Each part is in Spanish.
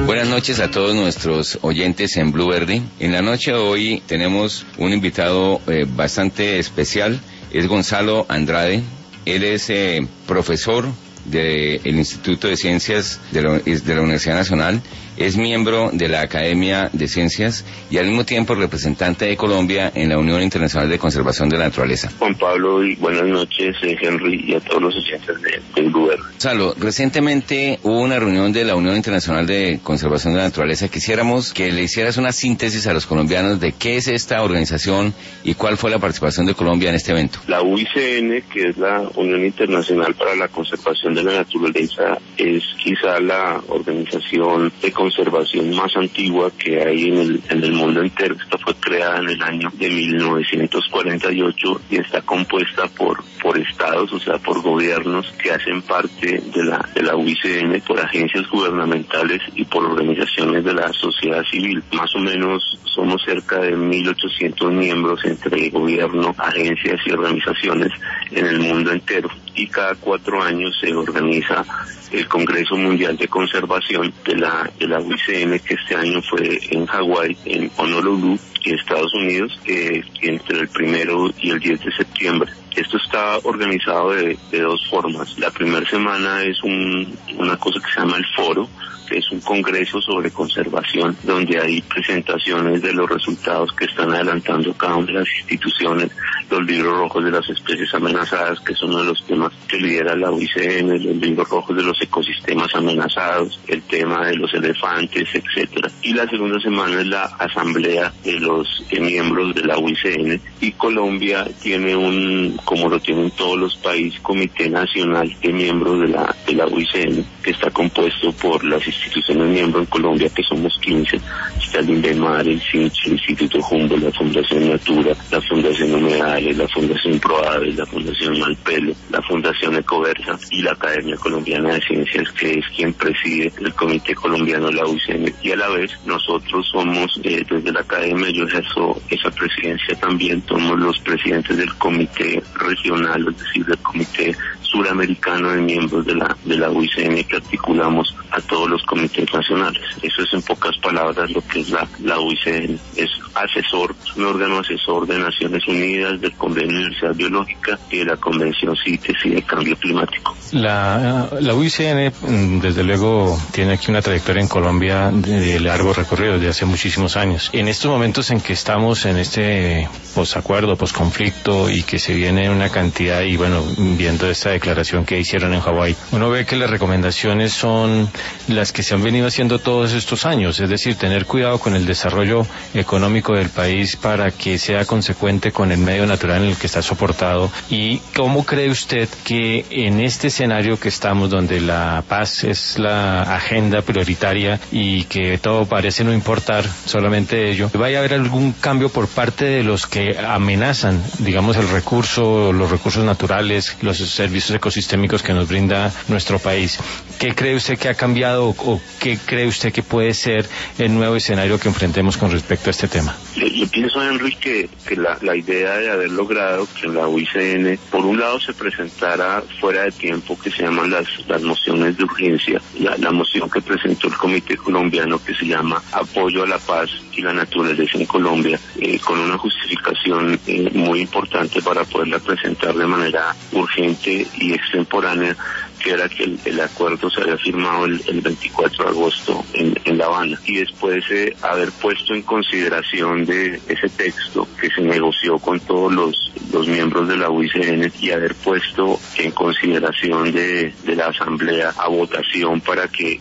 Buenas noches a todos nuestros oyentes en Blue Verde. En la noche de hoy tenemos un invitado bastante especial, es Gonzalo Andrade. Él es profesor del Instituto de Ciencias de la Universidad Nacional, es miembro de la Academia de Ciencias y al mismo tiempo representante de Colombia en la Unión Internacional de Conservación de la Naturaleza. Juan Pablo, y buenas noches, Henry, y a todos los oyentes del Blue Verde. Gonzalo, recientemente hubo una reunión de la Unión Internacional de Conservación de la Naturaleza. Quisiéramos que le hicieras una síntesis a los colombianos de qué es esta organización y cuál fue la participación de Colombia en este evento. La UICN, que es la Unión Internacional para la Conservación de la Naturaleza, es quizá la organización de conservación más antigua que hay en el mundo entero. Esta fue creada en el año de 1948 y está compuesta por estados, o sea, por gobiernos que hacen parte de la UICN, por agencias gubernamentales y por organizaciones de la sociedad civil. Más o menos somos cerca de 1.800 miembros entre gobierno, agencias y organizaciones en el mundo entero. Y cada 4 años se organiza el Congreso Mundial de Conservación de la UICN, que este año fue en Hawái, en Honolulu, Estados Unidos, entre el 1 y el 10 de septiembre. Esto está organizado de 2 formas. La primera semana es una cosa que se llama el foro, que es un congreso sobre conservación, donde hay presentaciones de los resultados que están adelantando cada una de las instituciones, los libros rojos de las especies amenazadas, que es uno de los temas que lidera la UICN, los libros rojos de los ecosistemas amenazados, el tema de los elefantes, etcétera. Y la segunda semana es la asamblea de los miembros de la UICN, y Colombia tiene como lo tienen todos los países, Comité Nacional de Miembros de la UICN, que está compuesto por las instituciones miembros en Colombia, que somos 15, está el INVEMAR, el CINCH, el Instituto Humboldt, la Fundación Natura, la Fundación Humedales, la Fundación ProAves, la Fundación Malpelo, la Fundación Ecoversa y la Academia Colombiana de Ciencias, que es quien preside el Comité Colombiano de la UICN. Y a la vez nosotros somos, desde la Academia, yo ejerzo esa presidencia también, somos los presidentes del Comité Regional, es decir, del Comité Suramericano de Miembros de la UICN, que articulamos a todos los comités nacionales. Eso es en pocas palabras lo que es la UICN. Es un órgano asesor de Naciones Unidas, del Convenio de Diversidad Biológica y de la Convención CITES y de Cambio Climático. La UICN, desde luego, tiene aquí una trayectoria en Colombia de largo recorrido, desde hace muchísimos años. En estos momentos en que estamos en este posacuerdo, posconflicto, y que se viene una cantidad, y bueno, viendo esta declaración que hicieron en Hawái, uno ve que las recomendaciones son las que se han venido haciendo todos estos años, es decir, tener cuidado con el desarrollo económico del país para que sea consecuente con el medio natural en el que está soportado. ¿Y cómo cree usted que en este escenario que estamos, donde la paz es la agenda prioritaria y que todo parece no importar, solamente ello, vaya a haber algún cambio por parte de los que amenazan, digamos, los recursos naturales, los servicios ecosistémicos que nos brinda nuestro país? ¿Qué cree usted que ha cambiado o qué cree usted que puede ser el nuevo escenario que enfrentemos con respecto a este tema? Yo pienso, Henry, que la idea de haber logrado que la UICN, por un lado, se presentara fuera de tiempo, que se llaman las mociones de urgencia, la moción que presentó el Comité Colombiano, que se llama Apoyo a la Paz y la Naturaleza en Colombia, con una justificación muy importante para poderla presentar de manera urgente y extemporánea, que era que el acuerdo se había firmado el 24 de agosto en La Habana, y después haber puesto en consideración de ese texto que se negoció con todos los miembros de la UICN, y haber puesto en consideración de la Asamblea a votación para que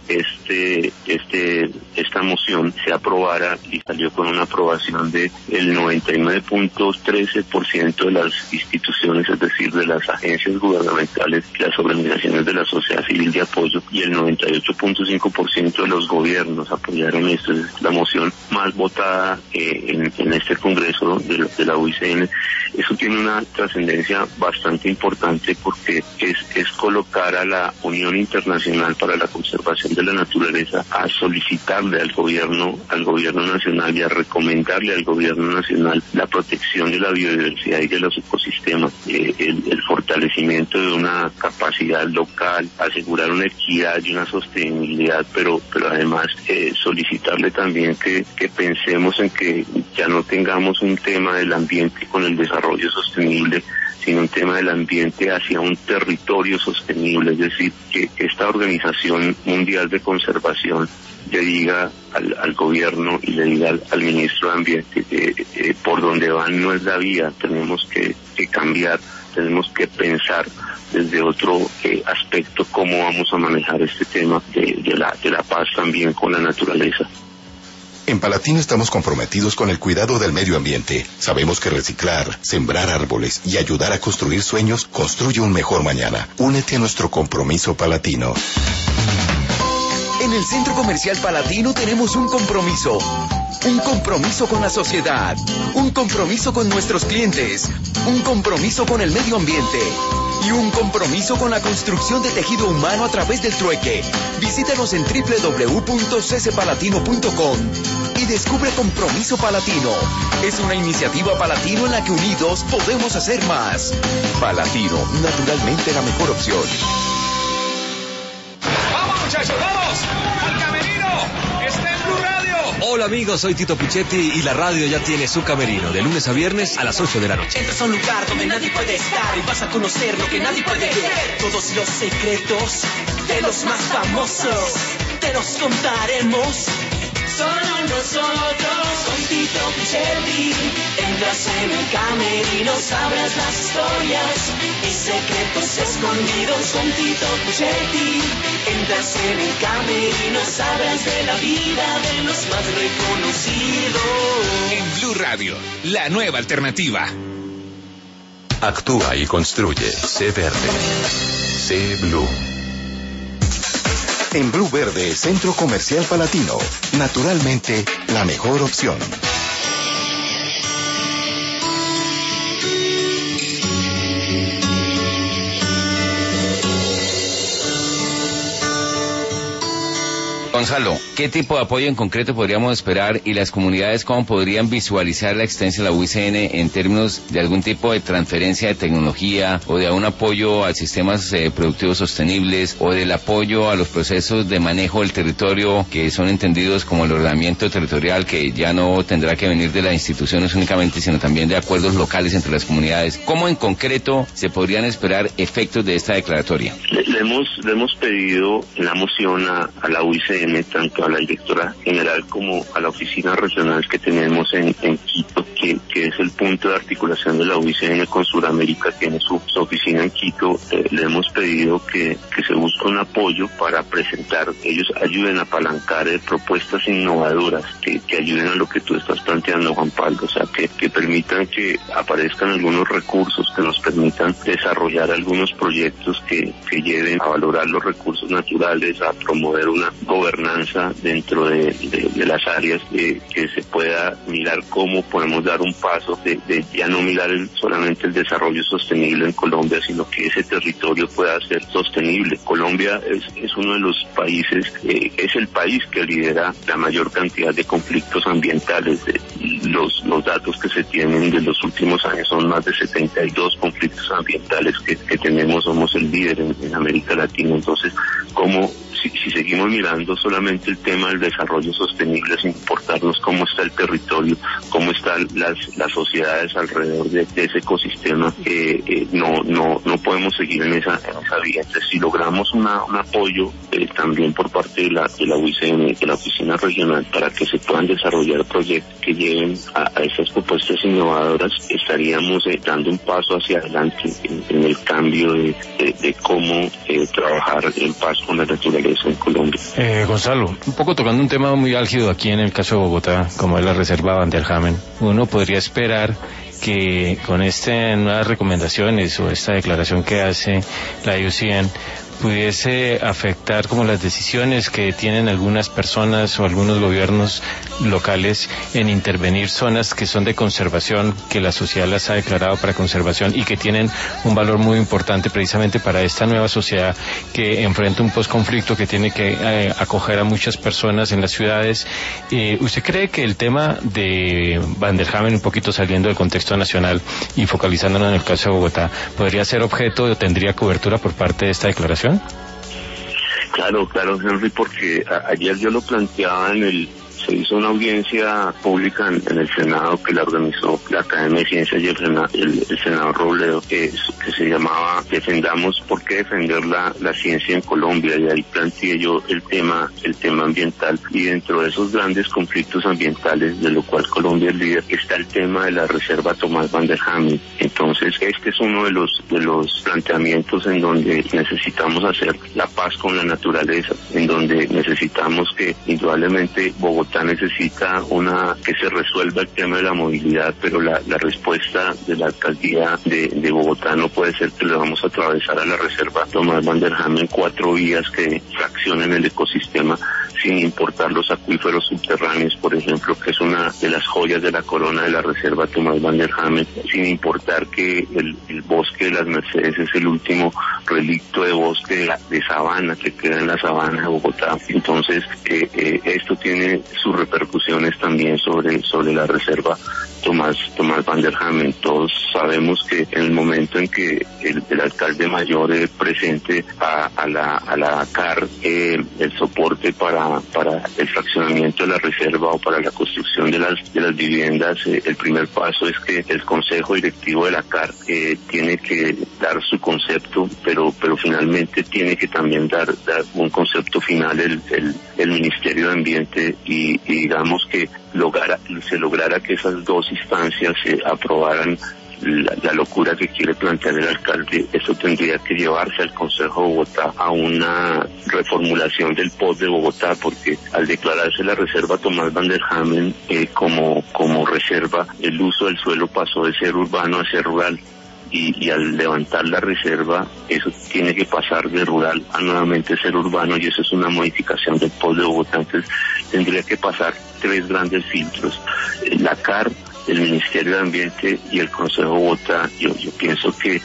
esta moción se aprobara, y salió con una aprobación de el 99.13% de las instituciones, es decir, de las agencias gubernamentales, las organizaciones de la sociedad civil de apoyo, y el 98.5% de los gobiernos apoyaron esto. Es la moción más votada en este Congreso de la UICN. Eso tiene una trascendencia bastante importante, porque es colocar a la Unión Internacional para la Conservación de la Naturaleza a solicitarle al gobierno nacional y a recomendarle al gobierno nacional la protección de la biodiversidad y de los ecosistemas. el fortalecimiento de una capacidad local, asegurar una equidad y una sostenibilidad, pero además solicitarle también que pensemos en que ya no tengamos un tema del ambiente con el desarrollo sostenible, sino un tema del ambiente hacia un territorio sostenible, es decir, que esta Organización Mundial de Conservación le diga al gobierno y le diga al ministro de Ambiente que por donde van no es la vía, tenemos que cambiar, tenemos que pensar desde otro aspecto cómo vamos a manejar este tema de la paz también con la naturaleza. En Palatino estamos comprometidos con el cuidado del medio ambiente. Sabemos que reciclar, sembrar árboles y ayudar a construir sueños construye un mejor mañana. Únete a nuestro compromiso palatino. En el Centro Comercial Palatino tenemos un compromiso. Un compromiso con la sociedad. Un compromiso con nuestros clientes. Un compromiso con el medio ambiente. Y un compromiso con la construcción de tejido humano a través del trueque. Visítanos en www.ccpalatino.com y descubre Compromiso Palatino. Es una iniciativa Palatino en la que unidos podemos hacer más. Palatino, naturalmente la mejor opción. ¡Vamos, muchachos, vamos! ¡Al camerino! ¡Está en Blue Radio! Hola amigos, soy Tito Puchetti y la radio ya tiene su camerino, de lunes a viernes a las 8 de la noche. Entras a un lugar donde nadie puede estar y vas a conocer lo que nadie puede ver. Todos los secretos de los más famosos te los contaremos. Solo nosotros, con Tito Puchetti. Entras en el camerino, sabrás las historias y secretos escondidos con Tito Puchetti. Entras en el camerino, sabrás de la vida de los más reconocidos. En Blue Radio, la nueva alternativa. Actúa y construye. Sé verde. Sé Blue. En Blue Verde, Centro Comercial Palatino. Naturalmente, la mejor opción. Gonzalo, ¿qué tipo de apoyo en concreto podríamos esperar y las comunidades cómo podrían visualizar la existencia de la UICN en términos de algún tipo de transferencia de tecnología o de un apoyo a sistemas productivos sostenibles o del apoyo a los procesos de manejo del territorio que son entendidos como el ordenamiento territorial, que ya no tendrá que venir de las instituciones únicamente, sino también de acuerdos locales entre las comunidades? ¿Cómo en concreto se podrían esperar efectos de esta declaratoria? Le hemos pedido en la moción a la UICN, tanto a la directora general como a la oficina regional que tenemos en Quito, que es el punto de articulación de la UICN con Sudamérica, tiene su oficina en Quito. Le hemos pedido que se busque un apoyo para presentar, ellos ayuden a apalancar propuestas innovadoras que ayuden a lo que tú estás planteando, Juan Pablo, o sea, que permitan que aparezcan algunos recursos que nos permitan desarrollar algunos proyectos que lleven a valorar los recursos naturales, a promover una gobernanza dentro de las áreas, que se pueda mirar cómo podemos dar un paso de ya no mirar solamente el desarrollo sostenible en Colombia, sino que ese territorio pueda ser sostenible. Colombia es uno de los países, es el país que lidera la mayor cantidad de conflictos ambientales. Los datos que se tienen de los últimos años son más de 72 conflictos ambientales que tenemos, somos el líder en América Latina. Entonces, ¿cómo si seguimos mirando solamente el tema del desarrollo sostenible sin importarnos cómo está el territorio, cómo están las sociedades alrededor de ese ecosistema, no podemos seguir en esa vía? Entonces, si logramos un apoyo también por parte de la UICN, de la oficina regional, para que se puedan desarrollar proyectos que lleven a esas propuestas innovadoras, estaríamos dando un paso hacia adelante en el cambio de cómo trabajar en paz con la naturaleza en Colombia. Gonzalo, un poco tocando un tema muy álgido aquí en el caso de Bogotá, como es la reserva Bandeirhamen, uno podría esperar que con estas nuevas recomendaciones o esta declaración que hace la IUCN, pudiese afectar como las decisiones que tienen algunas personas o algunos gobiernos locales en intervenir zonas que son de conservación, que la sociedad las ha declarado para conservación y que tienen un valor muy importante precisamente para esta nueva sociedad que enfrenta un posconflicto, que tiene que acoger a muchas personas en las ciudades. ¿Usted cree que el tema de Van der Hamen, un poquito saliendo del contexto nacional y focalizándonos en el caso de Bogotá, podría ser objeto o tendría cobertura por parte de esta declaración? Claro, Henry, porque ayer yo lo planteaba se hizo una audiencia pública en el Senado que la organizó la Academia de Ciencias y el senador Robledo, que se llamaba Defendamos, ¿por qué defender la ciencia en Colombia? Y ahí planteé yo el tema ambiental, y dentro de esos grandes conflictos ambientales, de lo cual Colombia es líder, está el tema de la reserva Tomás Van der Hamen. Entonces, este es uno de los planteamientos en donde necesitamos hacer la paz con la naturaleza, en donde necesitamos que indudablemente Bogotá necesita que se resuelva el tema de la movilidad, pero la respuesta de la alcaldía de Bogotá no puede ser que le vamos a atravesar a la reserva Tomás Van der Hamen 4 vías que fraccionen el ecosistema, sin importar los acuíferos subterráneos, por ejemplo, que es una de las joyas de la corona de la reserva Tomás Van der Hamen, sin importar que el bosque de las Mercedes es el último relicto de bosque de sabana que queda en la sabana de Bogotá. Entonces, esto tiene sus repercusiones también sobre la reserva Tomás Van der Hamen. Todos sabemos que en el momento en que el alcalde mayor presente a la CAR el soporte para el fraccionamiento de la reserva o para la construcción de las viviendas, el primer paso es que el consejo directivo de la CAR tiene que dar su concepto, pero finalmente tiene que también dar un concepto final el Ministerio de Ambiente, y digamos que se lograra que esas dos instancias se aprobaran la locura que quiere plantear el alcalde. Eso tendría que llevarse al Consejo de Bogotá a una reformulación del POT de Bogotá, porque al declararse la reserva Tomás Van der Hamen como reserva, el uso del suelo pasó de ser urbano a ser rural. Y al levantar la reserva, eso tiene que pasar de rural a nuevamente ser urbano, y eso es una modificación del POT de Bogotá. Entonces tendría que pasar 3 grandes filtros: la CAR, el Ministerio de Ambiente y el Consejo de Bogotá. Yo pienso que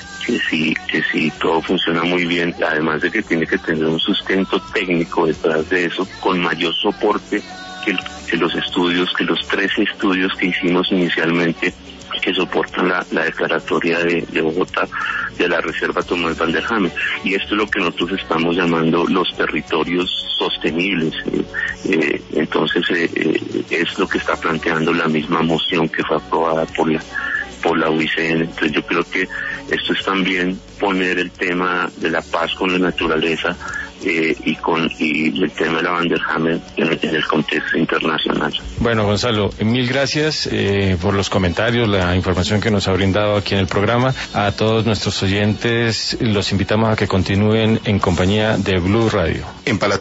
si todo funciona muy bien, además de que tiene que tener un sustento técnico detrás de eso, con mayor soporte que los 13 estudios que hicimos inicialmente, que soportan la declaratoria de Bogotá de la reserva Tomás Van der Hamen. Y esto es lo que nosotros estamos llamando los territorios sostenibles. Entonces es lo que está planteando la misma moción que fue aprobada por la UICN. Entonces yo creo que esto es también poner el tema de la paz con la naturaleza y el tema de la Van der Hamen en el contexto internacional. Bueno, Gonzalo, mil gracias por los comentarios, la información que nos ha brindado aquí en el programa. A todos nuestros oyentes los invitamos a que continúen en compañía de Blue Radio.